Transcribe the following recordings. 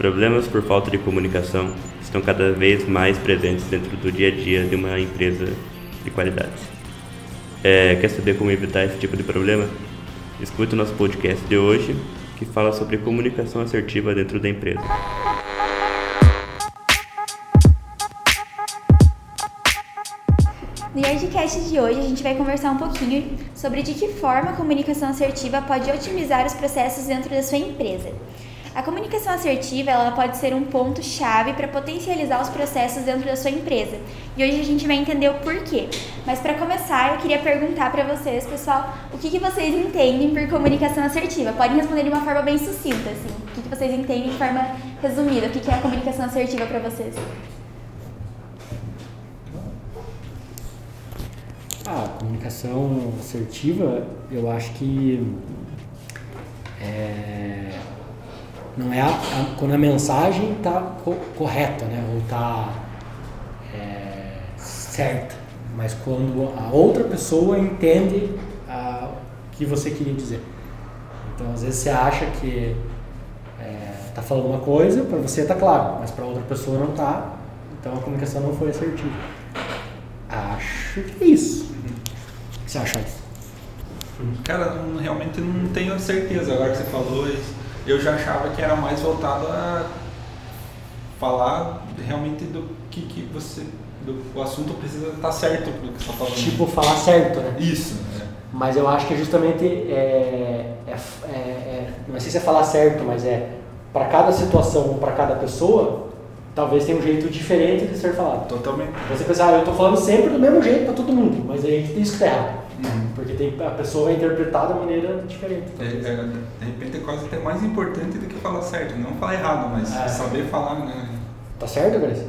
problemas por falta de comunicação estão cada vez mais presentes dentro do dia a dia de uma empresa de qualidade. Quer saber como evitar esse tipo de problema? Escute o nosso podcast de hoje, que fala sobre comunicação assertiva dentro da empresa. No Yardcast de hoje, a gente vai conversar um pouquinho sobre de que forma a comunicação assertiva pode otimizar os processos dentro da sua empresa. A comunicação assertiva ela pode ser um ponto-chave para potencializar os processos dentro da sua empresa. E hoje a gente vai entender o porquê. Mas para começar, eu queria perguntar para vocês, pessoal, o que vocês entendem por comunicação assertiva? Podem responder de uma forma bem sucinta, assim. O que vocês entendem de forma resumida? O que é a comunicação assertiva para vocês? A comunicação assertiva, eu acho que não é quando a mensagem está correta, né? Ou está certa, mas quando a outra pessoa entende o que você queria dizer. Então, às vezes você acha que está falando uma coisa, para você está claro, mas para outra pessoa não está, então a comunicação não foi assertiva. Acho que é isso. O que você acha disso? Cara, realmente não tenho certeza. Agora que você falou, eu já achava que era mais voltado a falar realmente do que você... o assunto precisa estar certo do que você está falando. Tipo, falar certo, né? Isso. Mas eu acho que justamente não sei se é falar certo, mas para cada situação, para cada pessoa, talvez tenha um jeito diferente de ser falado. Totalmente. Você pensa, eu estou falando sempre do mesmo jeito para todo mundo, mas aí isso que está errado. Porque a pessoa vai interpretar de maneira diferente. De repente é quase até mais importante do que falar certo. Não falar errado, mas saber falar, né? Tá certo, Grace?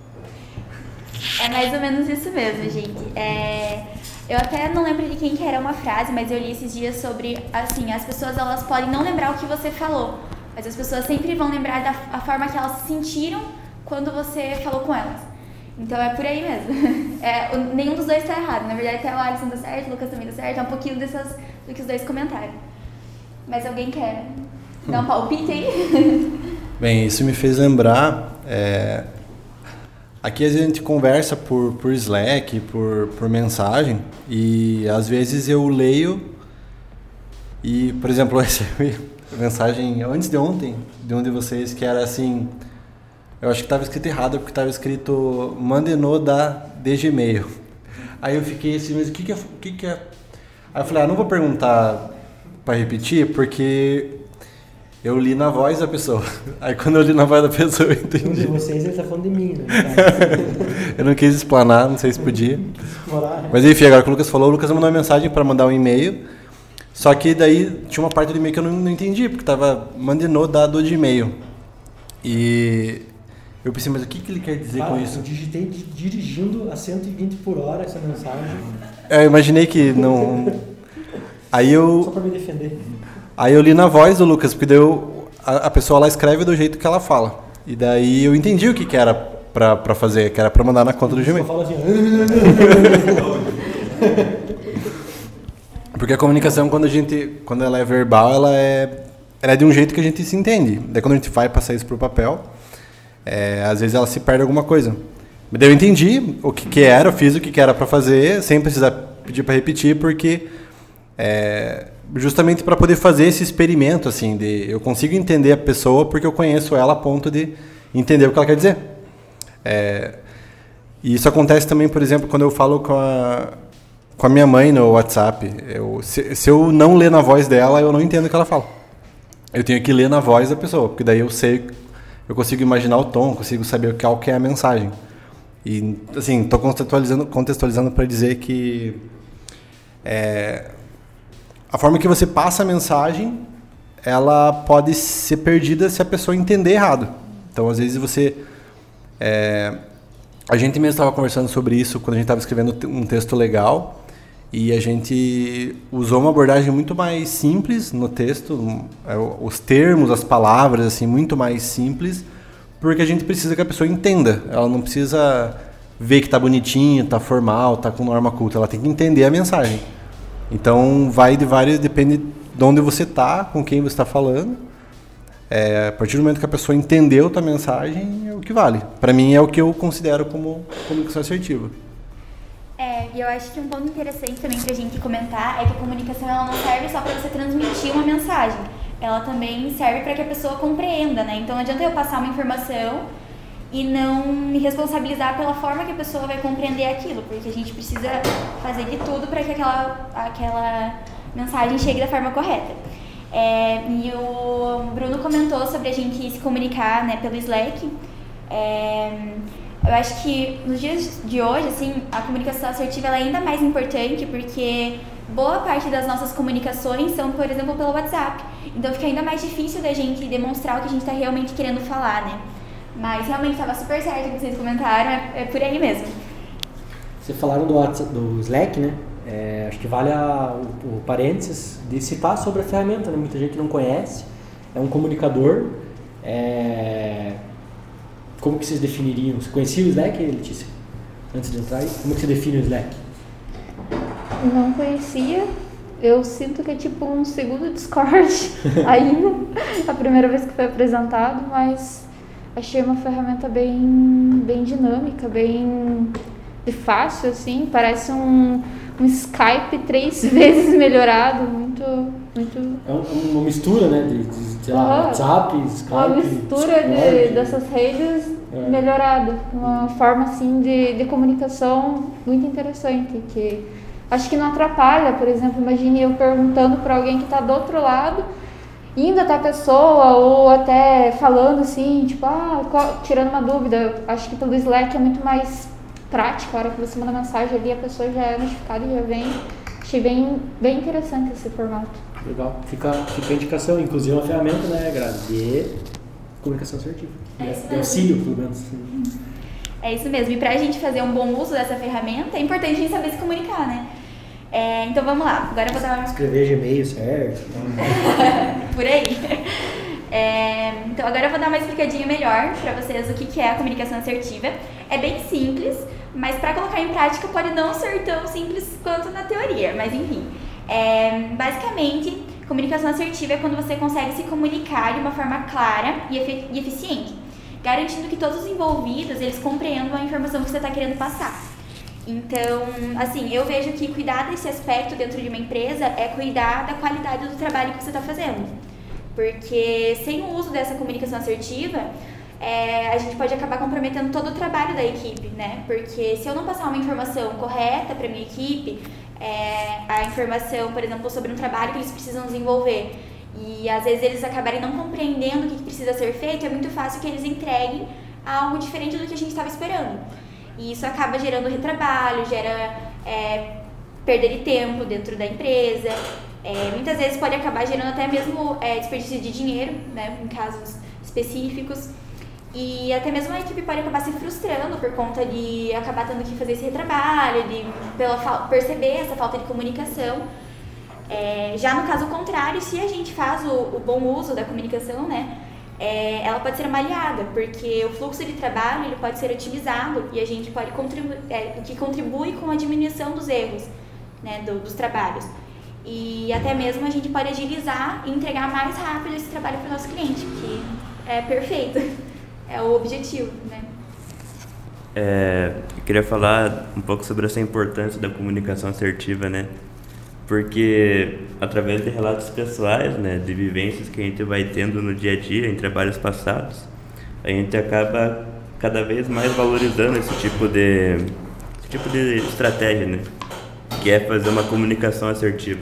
É mais ou menos isso mesmo, gente. Eu até não lembro de quem que era uma frase, mas eu li esses dias sobre, assim, as pessoas elas podem não lembrar o que você falou, mas as pessoas sempre vão lembrar da forma que elas se sentiram quando você falou com elas. Então é por aí mesmo. Nenhum dos dois está errado. Na verdade, até o Alisson tá certo, o Lucas também tá certo. É um pouquinho do que os dois comentaram. Mas alguém quer dar um palpite aí? Bem, isso me fez lembrar... Aqui a gente conversa por Slack, por mensagem, e às vezes eu leio e, por exemplo, eu recebi mensagem antes de ontem de um de vocês que era assim, eu acho que estava escrito errado, porque estava escrito Mandenô de Gmail. Aí eu fiquei assim, mas o que é? Aí eu falei, não vou perguntar para repetir, porque... eu li na voz da pessoa. Aí quando eu li na voz da pessoa, eu entendi. Um de vocês, ele tá falando de mim, né? Eu não quis explanar, não sei se podia. Mas enfim, agora que o Lucas falou, o Lucas mandou uma mensagem para mandar um e-mail. Só que daí tinha uma parte do e-mail que eu não entendi, porque tava Mandenô dado de e-mail. E eu pensei, mas o que ele quer dizer com isso? Eu digitei dirigindo a 120 por hora essa mensagem. Eu imaginei que não... Aí eu... Só para me defender. Aí eu li na voz do Lucas, porque daí a pessoa lá escreve do jeito que ela fala. E daí eu entendi o que era pra fazer, que era pra mandar na conta do Gmail. Só fala assim... Porque a comunicação, quando ela é verbal, ela é de um jeito que a gente se entende. Daí quando a gente vai passar isso pro papel, às vezes ela se perde alguma coisa. Daí eu entendi o que era, eu fiz o que era pra fazer, sem precisar pedir pra repetir, porque... justamente para poder fazer esse experimento, assim, eu consigo entender a pessoa porque eu conheço ela a ponto de entender o que ela quer dizer. E isso acontece também, por exemplo, quando eu falo com a minha mãe no WhatsApp. Se eu não ler na voz dela, eu não entendo o que ela fala. Eu tenho que ler na voz da pessoa, porque daí eu consigo imaginar o tom, consigo saber qual que é a mensagem. E, assim, estou contextualizando para dizer que... a forma que você passa a mensagem, ela pode ser perdida se a pessoa entender errado. Então, às vezes, a gente mesmo estava conversando sobre isso quando a gente estava escrevendo um texto legal, e a gente usou uma abordagem muito mais simples no texto, os termos, as palavras, assim, muito mais simples, porque a gente precisa que a pessoa entenda. Ela não precisa ver que está bonitinho, está formal, está com norma culta. Ela tem que entender a mensagem. Então, depende de onde você está, com quem você está falando. A partir do momento que a pessoa entendeu tua mensagem, é o que vale. Para mim é o que eu considero como comunicação assertiva. E eu acho que um ponto interessante também pra gente comentar é que a comunicação ela não serve só para você transmitir uma mensagem. Ela também serve para que a pessoa compreenda, né? Então não adianta eu passar uma informação e não me responsabilizar pela forma que a pessoa vai compreender aquilo, porque a gente precisa fazer de tudo para que aquela mensagem chegue da forma correta. E o Bruno comentou sobre a gente se comunicar, né, pelo Slack. Eu acho que nos dias de hoje, assim, a comunicação assertiva ela é ainda mais importante porque boa parte das nossas comunicações são, por exemplo, pelo WhatsApp. Então fica ainda mais difícil da gente demonstrar o que a gente está realmente querendo falar, né? Mas realmente estava super certo o que vocês comentaram, é por aí mesmo. Vocês falaram do Slack, né? Acho que vale o parênteses de citar sobre a ferramenta, né? Muita gente não conhece. É um comunicador. Como que vocês definiriam? Você conhecia o Slack, Letícia? Antes de entrar aí, como que você define o Slack? Não conhecia. Eu sinto que é tipo um segundo Discord ainda. A primeira vez que foi apresentado, mas achei uma ferramenta bem dinâmica, bem fácil, assim. Parece um Skype 3 vezes melhorado, muito... É uma mistura, né, de WhatsApp, Skype... Uma mistura dessas redes melhorada. Uma forma, assim, de comunicação muito interessante, que acho que não atrapalha. Por exemplo, imagine eu perguntando para alguém que está do outro lado, indo até a pessoa, ou até falando assim, tipo, tirando uma dúvida. Acho que pelo Slack é muito mais prático, a hora que você manda mensagem ali, a pessoa já é notificada e já vem. Achei bem interessante esse formato. Legal. Fica a indicação, inclusive uma ferramenta, né, Grazi, de comunicação assertiva. De auxílio, pelo menos. É isso mesmo. E pra gente fazer um bom uso dessa ferramenta, é importante a gente saber se comunicar, né? Então vamos lá. Agora eu vou dar uma... Escrever Gmail certo. Por aí. Então agora eu vou dar uma explicadinha melhor pra vocês o que é a comunicação assertiva. É bem simples, mas pra colocar em prática pode não ser tão simples quanto na teoria, mas enfim. Basicamente, comunicação assertiva é quando você consegue se comunicar de uma forma clara e eficiente, garantindo que todos os envolvidos eles compreendam a informação que você está querendo passar. Então, assim, eu vejo que cuidar desse aspecto dentro de uma empresa é cuidar da qualidade do trabalho que você está fazendo. Porque sem o uso dessa comunicação assertiva, a gente pode acabar comprometendo todo o trabalho da equipe, né? Porque se eu não passar uma informação correta para minha equipe, a informação, por exemplo, sobre um trabalho que eles precisam desenvolver, e às vezes eles acabarem não compreendendo o que precisa ser feito, é muito fácil que eles entreguem algo diferente do que a gente estava esperando. E isso acaba gerando retrabalho, gera perda de tempo dentro da empresa. Muitas vezes pode acabar gerando até mesmo desperdício de dinheiro, né, em casos específicos. E até mesmo a equipe pode acabar se frustrando por conta de acabar tendo que fazer esse retrabalho, perceber essa falta de comunicação. Já no caso contrário, se a gente faz o bom uso da comunicação, né, ela pode ser uma aliada, porque o fluxo de trabalho ele pode ser otimizado e a gente pode contribui com a diminuição dos erros, né, dos trabalhos. E até mesmo a gente pode agilizar e entregar mais rápido esse trabalho para o nosso cliente, que é perfeito. É o objetivo, né? Eu queria falar um pouco sobre essa importância da comunicação assertiva, né? Porque através de relatos pessoais, né, de vivências que a gente vai tendo no dia a dia, em trabalhos passados, a gente acaba cada vez mais valorizando esse tipo de estratégia, né? Que é fazer uma comunicação assertiva.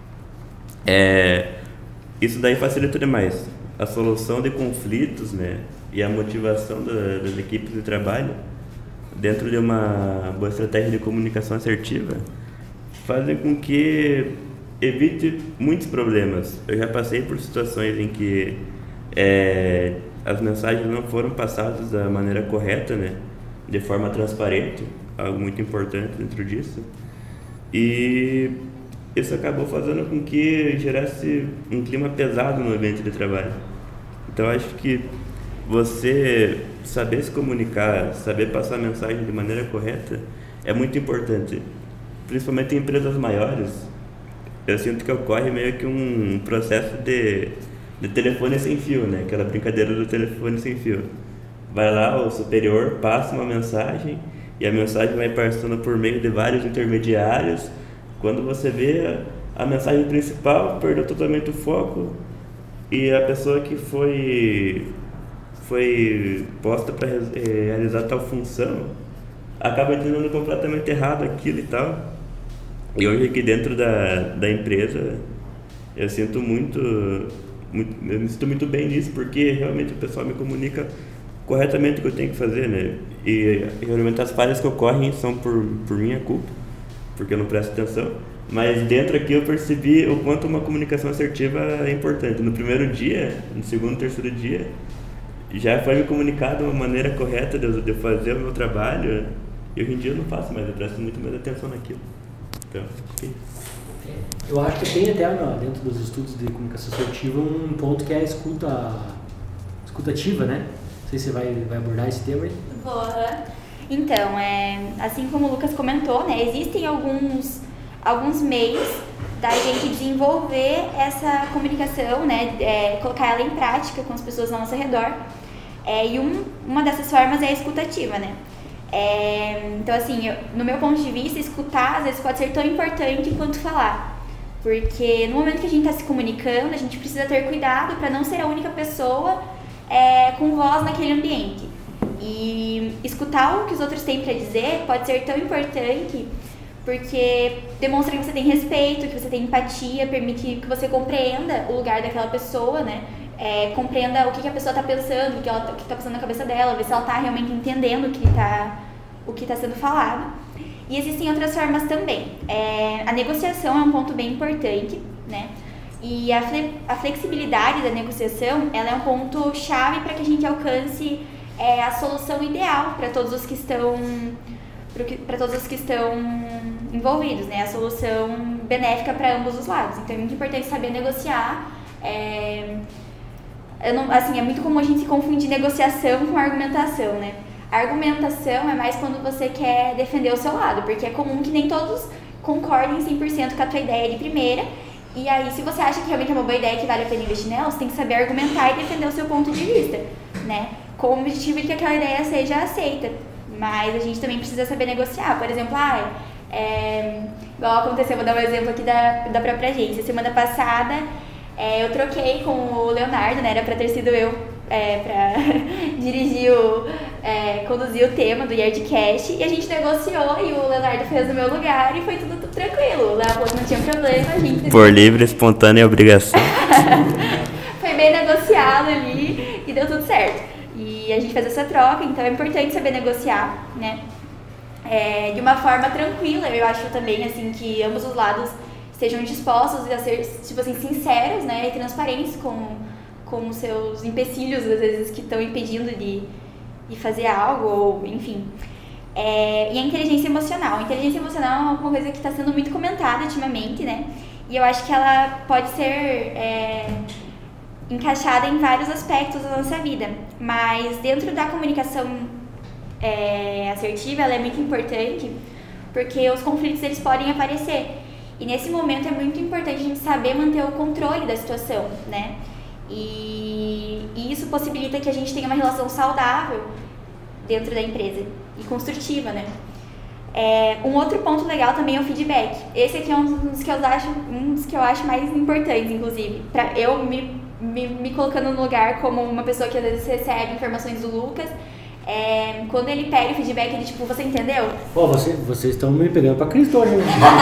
Isso daí facilita demais a solução de conflitos, né? E a motivação das equipes de trabalho dentro de uma boa estratégia de comunicação assertiva fazem com que evite muitos problemas. Eu já passei por situações em que as mensagens não foram passadas da maneira correta, né? De forma transparente, algo muito importante dentro disso. E isso acabou fazendo com que gerasse um clima pesado no ambiente de trabalho. Então acho que você saber se comunicar, saber passar a mensagem de maneira correta é muito importante. Principalmente em empresas maiores, eu sinto que ocorre meio que um processo de de telefone sem fio, né? Aquela brincadeira do telefone sem fio. Vai lá, o superior passa uma mensagem e a mensagem vai passando por meio de vários intermediários. Quando você vê a mensagem principal, perdeu totalmente o foco e a pessoa que foi posta para realizar tal função acaba entendendo completamente errado aquilo e tal. E hoje aqui dentro da empresa eu sinto eu me sinto muito bem nisso, porque realmente o pessoal me comunica corretamente o que eu tenho que fazer, né? E realmente as falhas que ocorrem são por minha culpa, porque eu não presto atenção. Mas dentro aqui eu percebi o quanto uma comunicação assertiva é importante. No primeiro dia, no segundo, terceiro dia, já foi me comunicado de uma maneira correta de eu fazer o meu trabalho. E hoje em dia eu não faço mais, eu presto muito mais atenção naquilo. Então, eu acho que tem até dentro dos estudos de comunicação assertiva um ponto que é a escutativa, né? Não sei se você vai abordar esse tema aí. Vou. Então, assim como o Lucas comentou, né, existem alguns meios da gente desenvolver essa comunicação, né, colocar ela em prática com as pessoas ao nosso redor. E uma dessas formas é a escutativa, né? Então, assim, no meu ponto de vista, escutar às vezes pode ser tão importante quanto falar. Porque no momento que a gente está se comunicando, a gente precisa ter cuidado para não ser a única pessoa com voz naquele ambiente. E escutar o que os outros têm para dizer pode ser tão importante porque demonstra que você tem respeito, que você tem empatia, permite que você compreenda o lugar daquela pessoa, né? Compreenda o que a pessoa está pensando, o que está passando na cabeça dela, ver se ela está realmente entendendo o que está sendo falado. E existem outras formas também. A negociação é um ponto bem importante, né? E a flexibilidade da negociação, ela é um ponto chave para que a gente alcance a solução ideal para todos os que estão envolvidos, né? A solução benéfica para ambos os lados. Então é muito importante saber negociar. É muito comum a gente se confundir negociação com argumentação, né? A argumentação é mais quando você quer defender o seu lado, porque é comum que nem todos concordem 100% com a tua ideia de primeira. E aí, se você acha que realmente é uma boa ideia que vale a pena investir nela, você tem que saber argumentar e defender o seu ponto de vista, né? Com o objetivo de que aquela ideia seja aceita. Mas a gente também precisa saber negociar. Por exemplo, igual aconteceu, vou dar um exemplo aqui da própria agência. Semana passada, eu troquei com o Leonardo, né? Era pra ter sido eu pra conduzir o tema do Yardcast. E a gente negociou e o Leonardo fez no meu lugar e foi tudo tranquilo. O Léo falou que não tinha problema. A gente... Por livre, espontânea obrigação. Foi bem negociado ali e deu tudo certo. E a gente fez essa troca, então é importante saber negociar, né? De uma forma tranquila, eu acho também, assim, que ambos os lados estejam dispostos a ser, tipo assim, sinceros, né? E transparentes com os seus empecilhos, às vezes, que estão impedindo de fazer algo, ou enfim. E a inteligência emocional. A inteligência emocional é uma coisa que está sendo muito comentada ultimamente, né? E eu acho que ela pode ser... encaixada em vários aspectos da nossa vida, mas dentro da comunicação assertiva ela é muito importante porque os conflitos eles podem aparecer e nesse momento é muito importante a gente saber manter o controle da situação, né? E isso possibilita que a gente tenha uma relação saudável dentro da empresa e construtiva, né? Um outro ponto legal também é o feedback. Esse aqui é um dos que eu acho mais importantes, inclusive, para eu me colocando no lugar como uma pessoa que às vezes recebe informações do Lucas. Quando ele pede o feedback, ele tipo, você entendeu? Pô, vocês estão me pegando pra Cristo hoje.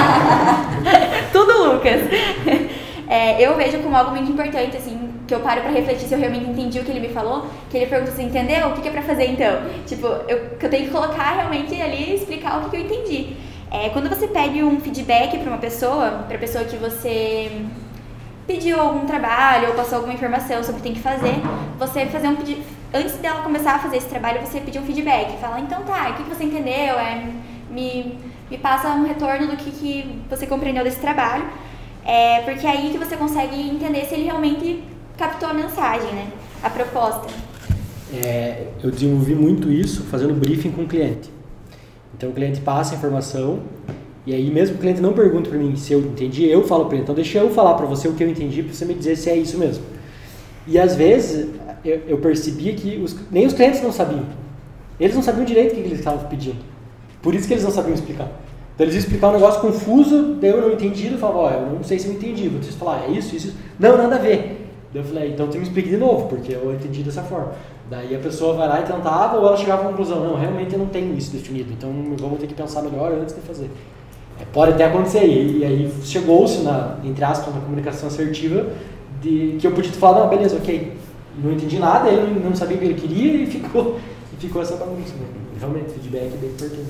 Tudo Lucas. Eu vejo como algo muito importante, assim, que eu paro pra refletir se eu realmente entendi o que ele me falou, que ele pergunta assim, entendeu? O que é pra fazer então? Tipo, que eu tenho que colocar realmente ali e explicar o que eu entendi. Quando você pede um feedback pra uma pessoa, pra pessoa que você pediu algum trabalho ou passou alguma informação sobre o que tem que fazer, você fazer um pedido, antes dela começar a fazer esse trabalho, você pedir um feedback, falar, então tá, o que você entendeu, me passa um retorno do que você compreendeu desse trabalho, porque é aí que você consegue entender se ele realmente captou a mensagem, né, a proposta. Eu desenvolvi muito isso fazendo briefing com o cliente. Então o cliente passa a informação e aí mesmo que o cliente não pergunte para mim se eu entendi, eu falo para ele, então deixa eu falar para você o que eu entendi para você me dizer se é isso mesmo. E às vezes eu percebia que nem os clientes não sabiam. Eles não sabiam direito o que eles estavam pedindo. Por isso que eles não sabiam explicar. Então eles iam explicar um negócio confuso, daí eu não entendi, eu falava, eu não sei se eu entendi, vou te falar, é isso. Não, nada a ver. Daí eu falei, então você me explica de novo, porque eu entendi dessa forma. Daí a pessoa vai lá e tentava, ou ela chegava à conclusão, não, realmente eu não tenho isso definido, então vamos ter que pensar melhor antes de fazer. Pode até acontecer, e aí chegou-se, entre aspas, na comunicação assertiva, que eu podia te falar, não, beleza, ok, não entendi nada, ele não sabia o que ele queria e ficou essa bagunça. Né? Realmente, feedback é bem importante.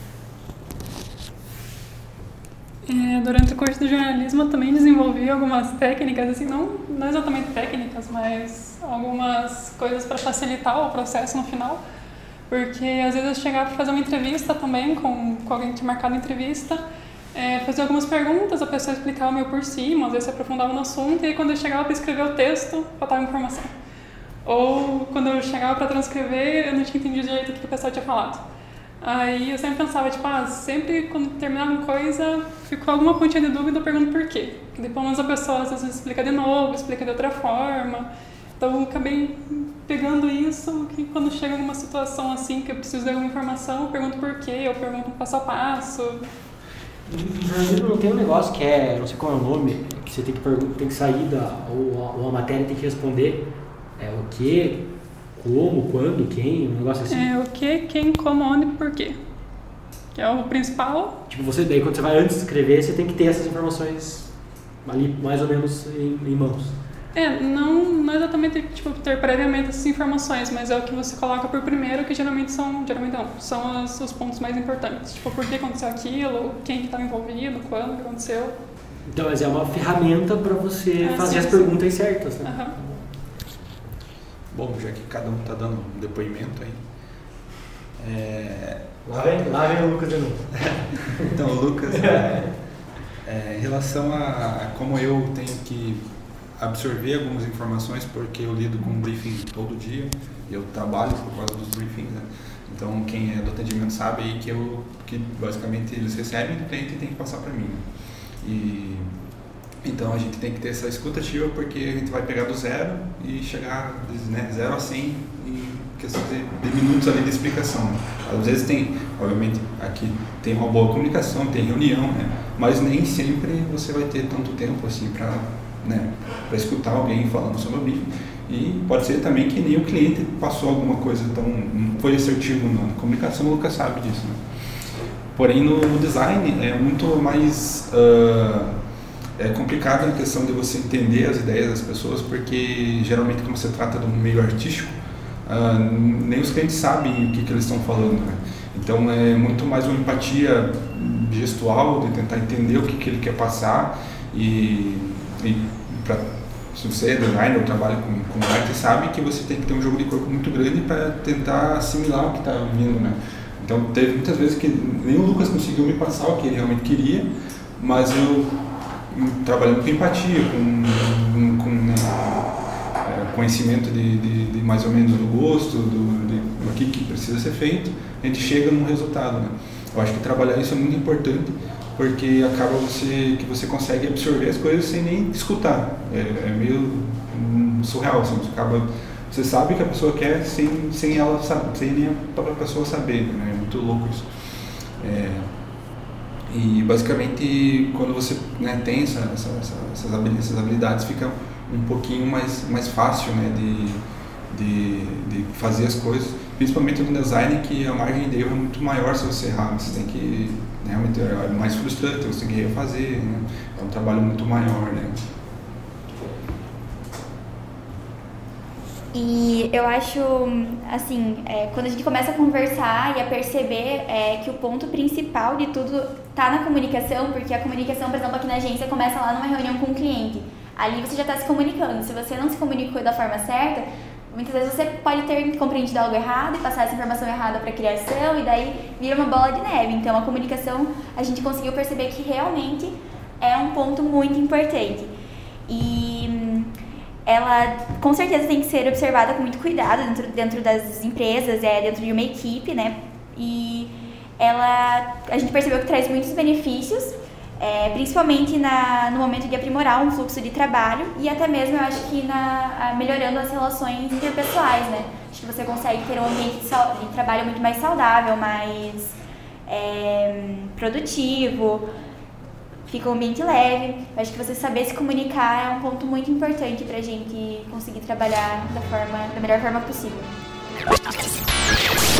Durante o curso de jornalismo eu também desenvolvi algumas técnicas, assim, não exatamente técnicas, mas algumas coisas para facilitar o processo no final, porque às vezes eu chegava para fazer uma entrevista também com alguém que tinha marcado a entrevista, fazia algumas perguntas, a pessoa explicava meio por cima, às vezes se aprofundava no assunto, e aí quando eu chegava para escrever o texto, faltava informação. Ou quando eu chegava para transcrever, eu não tinha entendido direito o que a pessoa tinha falado. Aí eu sempre pensava, sempre quando terminava uma coisa, ficou alguma pontinha de dúvida, eu pergunto por quê. Porque depois a pessoa às vezes explica de novo, explica de outra forma. Então eu acabei pegando isso, que quando chega alguma situação assim, que eu preciso de alguma informação, eu pergunto por quê, eu pergunto passo a passo. No jornalismo não tem um negócio que não sei qual é o nome, que você tem que sair ou a matéria tem que responder o que, como, quando, quem, um negócio assim. O que, quem, como, onde e por quê. Que é o principal. Tipo, daí quando você vai antes de escrever, você tem que ter essas informações ali mais ou menos em mãos. Não exatamente ter previamente essas informações, mas é o que você coloca por primeiro, que geralmente são os pontos mais importantes. Tipo, por que aconteceu aquilo, quem que estava envolvido, quando que aconteceu. Então, mas é uma ferramenta para você fazer as perguntas certas, né? Uhum. Bom, já que cada um está dando um depoimento aí. Lá vem o Lucas de novo. Então, o Lucas, em relação a como eu tenho que absorver algumas informações, porque eu lido com briefing todo dia, eu trabalho por causa dos briefings, né? Então, quem é do atendimento sabe aí que basicamente eles recebem do cliente e tem que passar para mim. Né? Então a gente tem que ter essa escuta ativa, porque a gente vai pegar do zero e chegar de 0 a 100 em questão de minutos ali de explicação. Né? Às vezes obviamente aqui tem uma boa comunicação, tem reunião, né? Mas nem sempre você vai ter tanto tempo assim para escutar alguém falando sobre o briefing. E pode ser também que nem o cliente passou alguma coisa, não foi assertivo na comunicação, o Lucas sabe disso. Né? Porém no design é muito mais... É complicado a questão de você entender as ideias das pessoas, porque geralmente quando você trata de um meio artístico, nem os clientes sabem o que eles estão falando, né? Então é muito mais uma empatia gestual, de tentar entender o que ele quer passar se você é designer ou trabalha com arte, sabe que você tem que ter um jogo de corpo muito grande para tentar assimilar o que está vindo, né? Então teve muitas vezes que nem o Lucas conseguiu me passar o que ele realmente queria, mas eu trabalhando com empatia, com conhecimento de mais ou menos do gosto, do que precisa ser feito, a gente chega num resultado, né? Eu acho que trabalhar isso é muito importante, porque acaba que você consegue absorver as coisas sem nem escutar. É meio surreal, assim, você sabe o que a pessoa quer sem ela saber, sem nem a própria pessoa saber, né? É muito louco isso. E basicamente quando você tem essas habilidades, fica um pouquinho mais fácil, né, de fazer as coisas, principalmente no design, que a margem de erro é muito maior se você errar. Você tem que, realmente, é mais frustrante, você tem que refazer, né? É um trabalho muito maior, né? E eu acho, assim, quando a gente começa a conversar e a perceber que o ponto principal de tudo tá na comunicação, porque a comunicação, por exemplo, aqui na agência começa lá numa reunião com o cliente. Ali você já está se comunicando. Se você não se comunicou da forma certa, muitas vezes você pode ter compreendido algo errado e passar essa informação errada para a criação, e daí vira uma bola de neve. Então a comunicação, a gente conseguiu perceber que realmente é um ponto muito importante. E ela com certeza tem que ser observada com muito cuidado dentro das empresas, dentro de uma equipe, né? E a gente percebeu que traz muitos benefícios, Principalmente no momento de aprimorar um fluxo de trabalho e até mesmo, eu acho que melhorando as relações interpessoais, né? Acho que você consegue ter um ambiente de trabalho muito mais saudável, mais produtivo, fica um ambiente leve. Eu acho que você saber se comunicar é um ponto muito importante pra gente conseguir trabalhar da melhor forma possível.